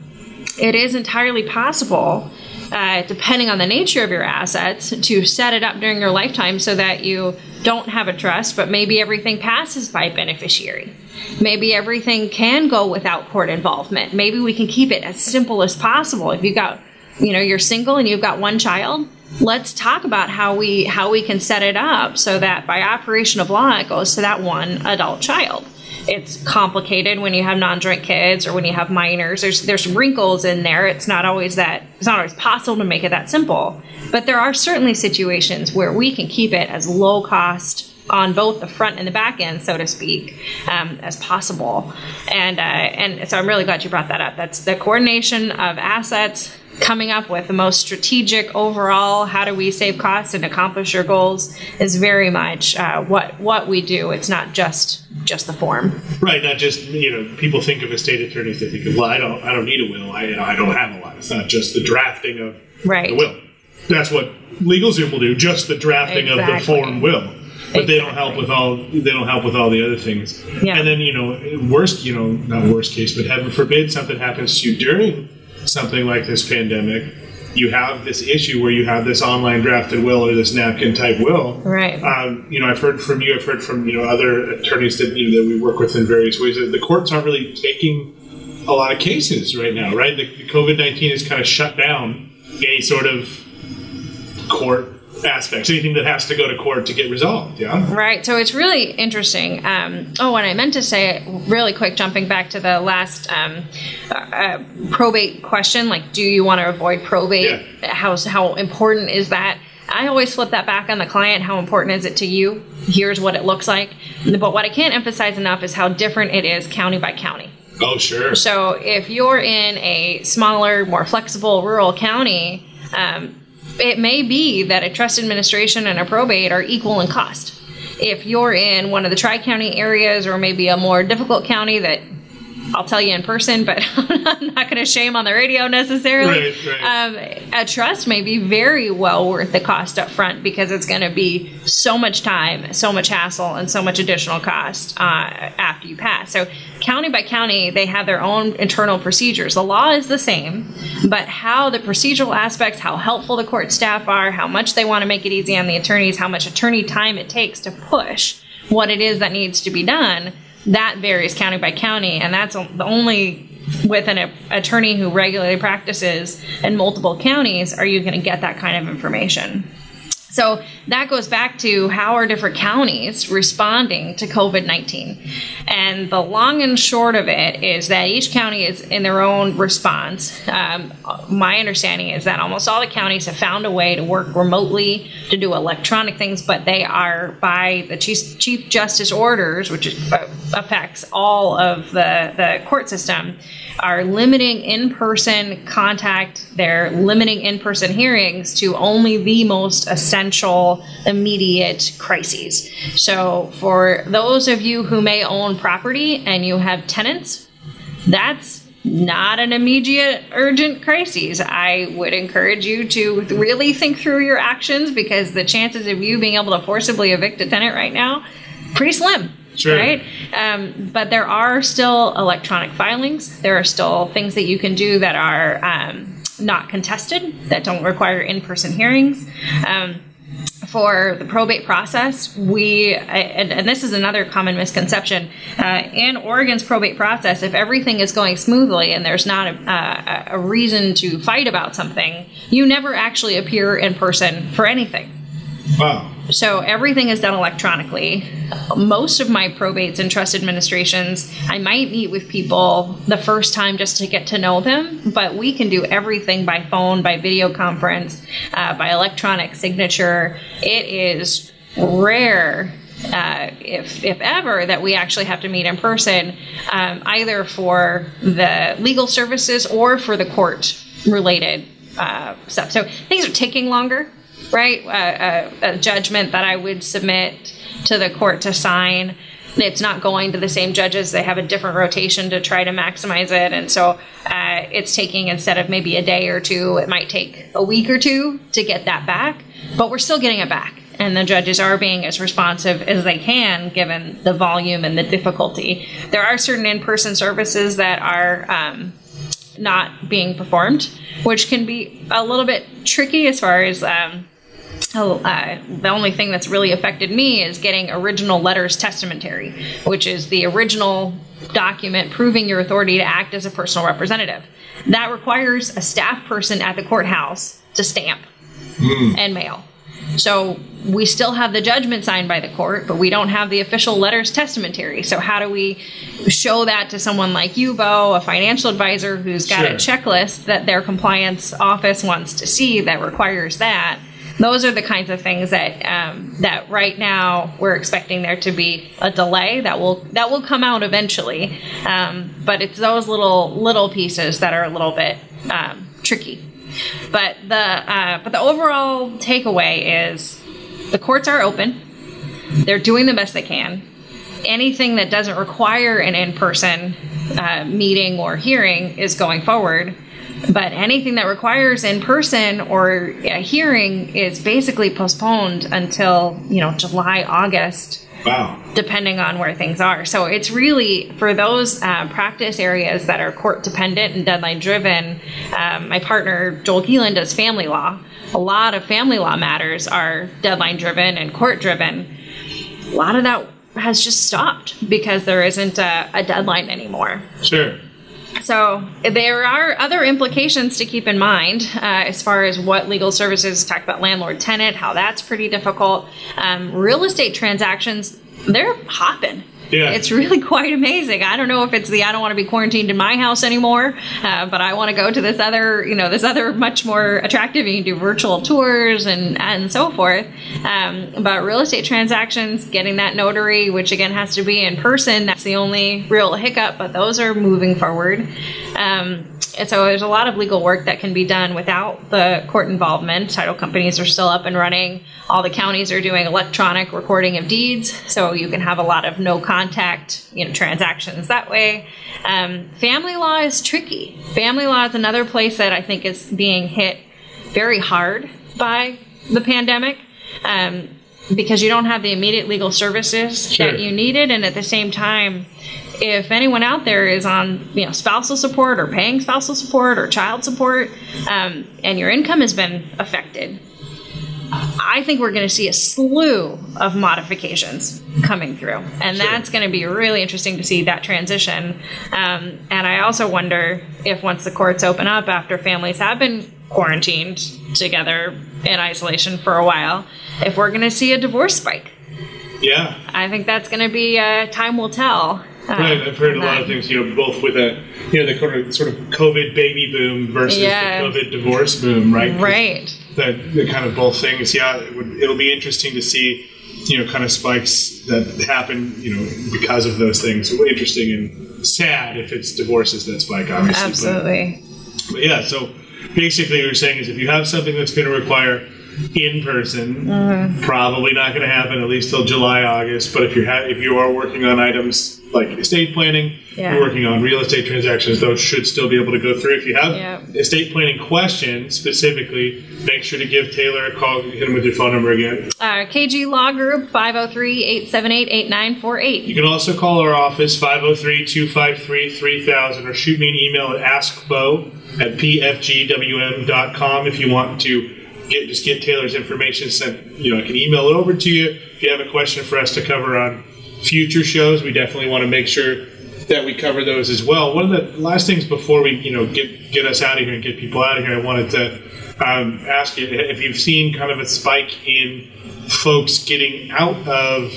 is entirely possible, depending on the nature of your assets, to set it up during your lifetime so that you don't have a trust, but maybe everything passes by beneficiary. Maybe everything can go without court involvement. Maybe we can keep it as simple as possible. If you got, you're single and you've got one child, let's talk about how we can set it up so that by operation of law, it goes to that one adult child. It's complicated when you have non-joint kids or when you have minors. There's wrinkles in there. It's not always possible to make it that simple. But there are certainly situations where we can keep it as low cost on both the front and the back end, so to speak, as possible. And so I'm really glad you brought that up. That's the coordination of assets, coming up with the most strategic overall, how do we save costs and accomplish your goals, is very much what we do. It's not just the form. Right, not just, people think of estate attorneys, they think of, well, I don't need a will, I don't have a lot. It's not just the drafting of the will. That's what LegalZoom will do, just the drafting of the form will. But they don't help with all the other things. Yeah. And then, not worst case, but heaven forbid something happens to you during something like this pandemic, you have this issue where you have this online drafted will or this napkin type will. Right. I've heard from you. I've heard from other attorneys that we work with in various ways. That the courts aren't really taking a lot of cases right now. Right. The COVID-19 has kind of shut down any sort of court aspects, anything that has to go to court to get resolved. Yeah. Right. So it's really interesting. And I meant to say really quick, jumping back to the last probate question, like, do you want to avoid probate? Yeah. How important is that? I always flip that back on the client. How important is it to you? Here's what it looks like. But what I can't emphasize enough is how different it is county by county. Oh, sure. So if you're in a smaller, more flexible rural county, it may be that a trust administration and a probate are equal in cost. If you're in one of the tri-county areas or maybe a more difficult county that I'll tell you in person, but I'm not going to shame on the radio necessarily. Right. A trust may be very well worth the cost up front because it's going to be so much time, so much hassle, and so much additional cost after you pass. So county by county, they have their own internal procedures. The law is the same, but how the procedural aspects, how helpful the court staff are, how much they want to make it easy on the attorneys, how much attorney time it takes to push what it is that needs to be done, that varies county by county, and that's the only with an attorney who regularly practices in multiple counties are you going to get that kind of information. So that goes back to how are different counties responding to COVID-19. And the long and short of it is that each county is in their own response. My understanding is that almost all the counties have found a way to work remotely, to do electronic things, but they are, by the Chief Justice orders, which affects all of the court system, are limiting in-person contact. They're limiting in-person hearings to only the most essential, immediate crises. So for those of you who may own property and you have tenants, that's not an immediate urgent crisis. I would encourage you to really think through your actions, because the chances of you being able to forcibly evict a tenant right now, pretty slim. Sure. Right? But there are still electronic filings. There are still things that you can do that are not contested, that don't require in-person hearings. For the probate process, and this is another common misconception, in Oregon's probate process, if everything is going smoothly and there's not a reason to fight about something, you never actually appear in person for anything. Wow. So everything is done electronically. Most of my probates and trust administrations, I might meet with people the first time just to get to know them, but we can do everything by phone, by video conference, by electronic signature. It is rare, if ever, that we actually have to meet in person, either for the legal services or for the court-related stuff. So things are taking longer. Right? A judgment that I would submit to the court to sign, it's not going to the same judges. They have a different rotation to try to maximize it. And so it's taking, instead of maybe a day or two, it might take a week or two to get that back. But we're still getting it back. And the judges are being as responsive as they can, given the volume and the difficulty. There are certain in-person services that are not being performed, which can be a little bit tricky as far as the only thing that's really affected me is getting original letters testamentary, which is the original document proving your authority to act as a personal representative. That requires a staff person at the courthouse to stamp and mail. So we still have the judgment signed by the court, but we don't have the official letters testamentary. So how do we show that to someone like you, Bo, a financial advisor who's got a checklist that their compliance office wants to see that requires that? Those are the kinds of things that that right now we're expecting there to be a delay that will come out eventually. But it's those little pieces that are a little bit tricky. But the overall takeaway is the courts are open. They're doing the best they can. Anything that doesn't require an in-person meeting or hearing is going forward. But anything that requires in-person or a hearing is basically postponed until, July, August. Wow. Depending on where things are. So it's really for those practice areas that are court dependent and deadline driven. My partner, Joel Geelan, does family law. A lot of family law matters are deadline driven and court driven. A lot of that has just stopped because there isn't a deadline anymore. Sure. So there are other implications to keep in mind as far as what legal services, talk about landlord-tenant, how that's pretty difficult. Real estate transactions, they're hopping. Yeah. It's really quite amazing. I don't know if it's I don't want to be quarantined in my house anymore, but I want to go to this other much more attractive. You can do virtual tours and so forth. But real estate transactions, getting that notary, which again has to be in person, that's the only real hiccup, but those are moving forward. And so there's a lot of legal work that can be done without the court involvement. Title companies are still up and running. All the counties are doing electronic recording of deeds, so you can have a lot of no contact, transactions that way. Family law is tricky. Family law is another place that I think is being hit very hard by the pandemic. Because you don't have the immediate legal services that you needed, and at the same time, if anyone out there is on spousal support or paying spousal support or child support, and your income has been affected, I think we're going to see a slew of modifications coming through, and that's going to be really interesting to see that transition. And I also wonder if once the courts open up after families have been quarantined together in isolation for a while, if we're going to see a divorce spike. Yeah. I think that's going to be time will tell. Right, I've heard a lot of things, both with the sort of COVID baby boom versus the COVID divorce boom, right? Right. The kind of both things, it'll be interesting to see, kind of spikes that happen, because of those things. Interesting and sad if it's divorces that spike, obviously. Absolutely. But yeah, so basically what you're saying is if you have something that's going to require in-person, probably not going to happen at least till July, August. But if you are working on items like estate planning, you're working on real estate transactions, those should still be able to go through. If you have estate planning questions specifically, make sure to give Taylor a call. Hit him with your phone number again. KG Law Group, 503-878-8948. You can also call our office, 503-253-3000, or shoot me an email at askbo@pfgwm.com if you want to get Taylor's information sent. I can email it over to you. If you have a question for us to cover on future shows, we definitely want to make sure that we cover those as well. One of the last things before we get us out of here and get people out of here, I wanted to ask you if you've seen kind of a spike in folks getting out of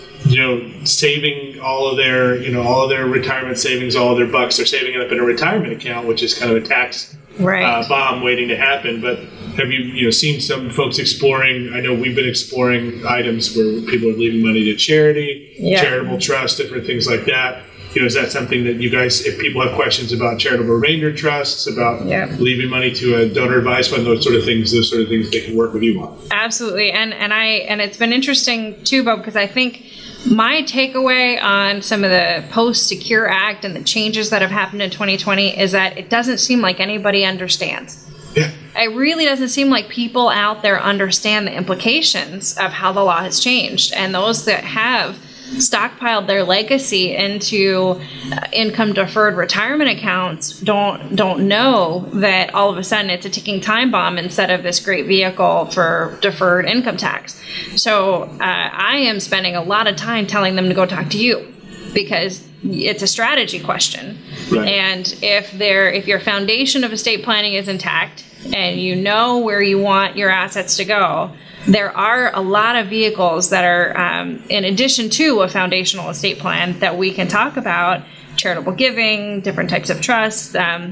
saving all of their retirement savings, all of their bucks. They're saving it up in a retirement account, which is kind of a tax bomb waiting to happen. But have you seen some folks exploring? I know we've been exploring items where people are leaving money to charity, charitable trust, different things like that. Is that something that you guys, if people have questions about charitable remainder trusts, about leaving money to a donor advised fund, those sort of things they can work with you on? Absolutely. And it's been interesting too, Bo, because I think my takeaway on some of the post-Secure Act and the changes that have happened in 2020 is that it doesn't seem like anybody understands. Yeah. It really doesn't seem like people out there understand the implications of how the law has changed. And those that have stockpiled their legacy into income deferred retirement accounts don't know that all of a sudden it's a ticking time bomb instead of this great vehicle for deferred income tax. So I am spending a lot of time telling them to go talk to you, because it's a strategy question. Right. And if your foundation of estate planning is intact and you know where you want your assets to go, there are a lot of vehicles that are, in addition to a foundational estate plan, that we can talk about, charitable giving, different types of trusts, that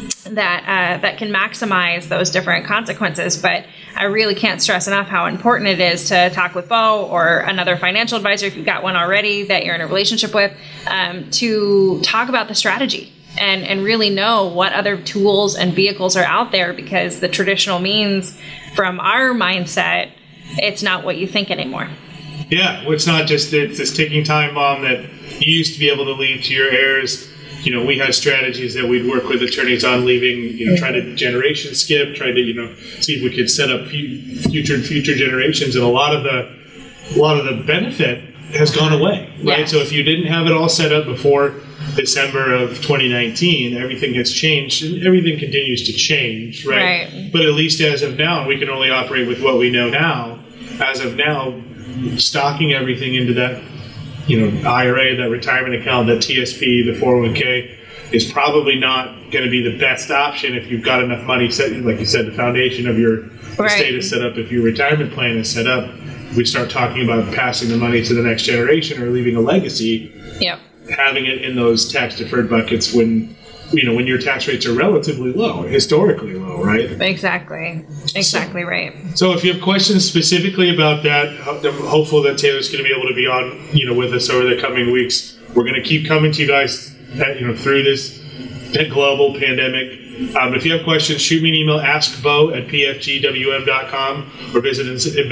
can maximize those different consequences. But I really can't stress enough how important it is to talk with Bo or another financial advisor, if you've got one already that you're in a relationship with, to talk about the strategy and really know what other tools and vehicles are out there, because the traditional means, from our mindset, it's not what you think anymore. Yeah, well, it's not just it's this ticking time bomb that you used to be able to leave to your heirs. We had strategies that we'd work with attorneys on leaving, trying to generation skip, trying to, see if we could set up future generations. And a lot of the benefit has gone away, right? Yes. So if you didn't have it all set up before December of 2019, everything has changed, and everything continues to change, right? But at least as of now, we can only operate with what we know now. As of now, stocking everything into that, IRA, that retirement account, that TSP, the 401k, is probably not going to be the best option if you've got enough money set. Like you said, the foundation of your estate is set up. If your retirement plan is set up, we start talking about passing the money to the next generation or leaving a legacy. Yep. Having it in those tax deferred buckets when your tax rates are relatively low, historically low, right? Exactly right. So if you have questions specifically about that, I'm hopeful that Taylor's going to be able to be on, with us over the coming weeks. We're going to keep coming to you guys, through this global pandemic. If you have questions, shoot me an email, askbo@pfgwm.com, or visit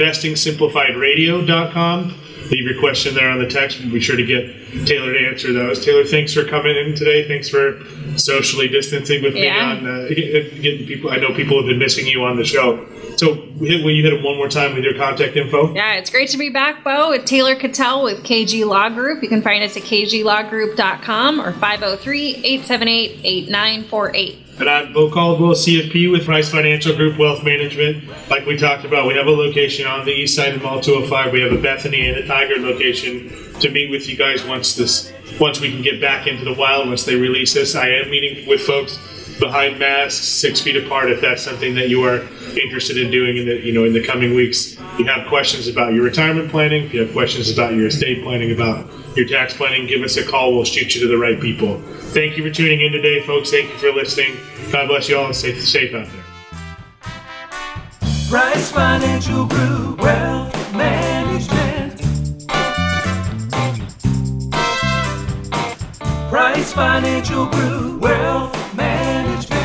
investingsimplifiedradio.com. Leave your question there on the text. We'll be sure to get Taylor to answer those. Taylor, thanks for coming in today. Thanks for socially distancing with me on getting people. I know people have been missing you on the show. So will you hit them one more time with your contact info? Yeah, it's great to be back, Bo, with Taylor Cattell with KG Law Group. You can find us at kglawgroup.com or 503-878-8948. And I'm Bo Caldwell, CFP with Price Financial Group Wealth Management. Like we talked about, we have a location on the east side of Mall 205. We have a Bethany and a Tigard location to meet with you guys once we can get back into the wild, once they release us. I am meeting with folks behind masks, 6 feet apart, if that's something that you are interested in doing in the coming weeks. If you have questions about your retirement planning, if you have questions about your estate planning, about your tax planning, give us a call. We'll shoot you to the right people. Thank you for tuning in today, folks. Thank you for listening. God bless you all, and stay safe out there. Price Financial Group Wealth Management. Price Financial Group Wealth Management.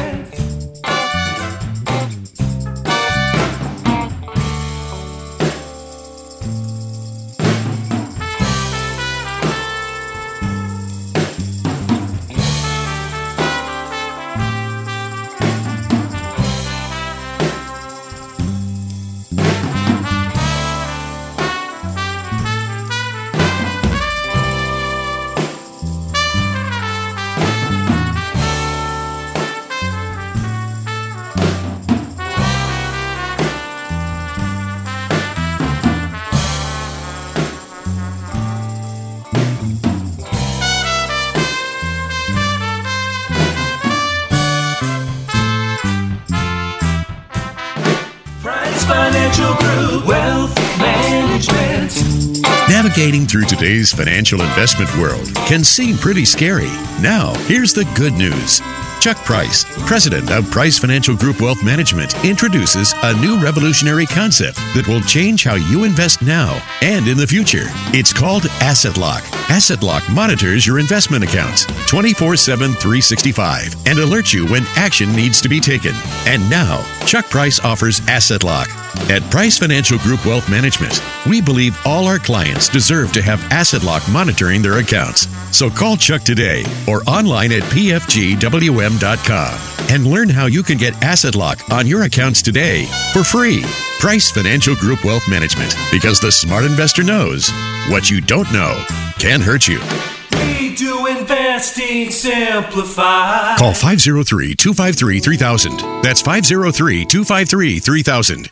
Financial Group Wealth Management. Navigating through today's financial investment world can seem pretty scary. Now, here's the good news. Chuck Price, president of Price Financial Group Wealth Management, introduces a new revolutionary concept that will change how you invest now and in the future. It's called Asset Lock. Asset Lock monitors your investment accounts 24/7, 365 and alerts you when action needs to be taken. And now, Chuck Price offers Asset Lock. At Price Financial Group Wealth Management, we believe all our clients deserve to have Asset Lock monitoring their accounts. So call Chuck today or online at pfgwm.com and learn how you can get Asset Lock on your accounts today for free. Price Financial Group Wealth Management, because the smart investor knows what you don't know can hurt you. We do investing simplified. Call 503-253-3000. That's 503-253-3000.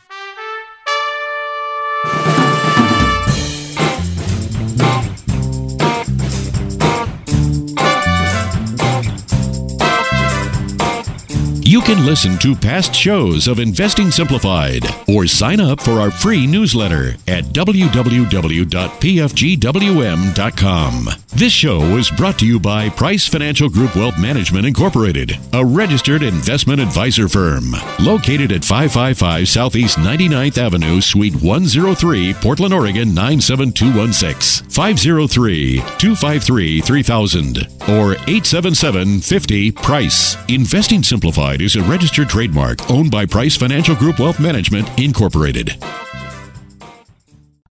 You can listen to past shows of Investing Simplified or sign up for our free newsletter at www.pfgwm.com. This show was brought to you by Price Financial Group Wealth Management Incorporated, a registered investment advisor firm located at 555 Southeast 99th Avenue, Suite 103, Portland, Oregon 97216, 503-253-3000 or 877-50-PRICE. Investing Simplified is a registered trademark owned by Price Financial Group Wealth Management Incorporated.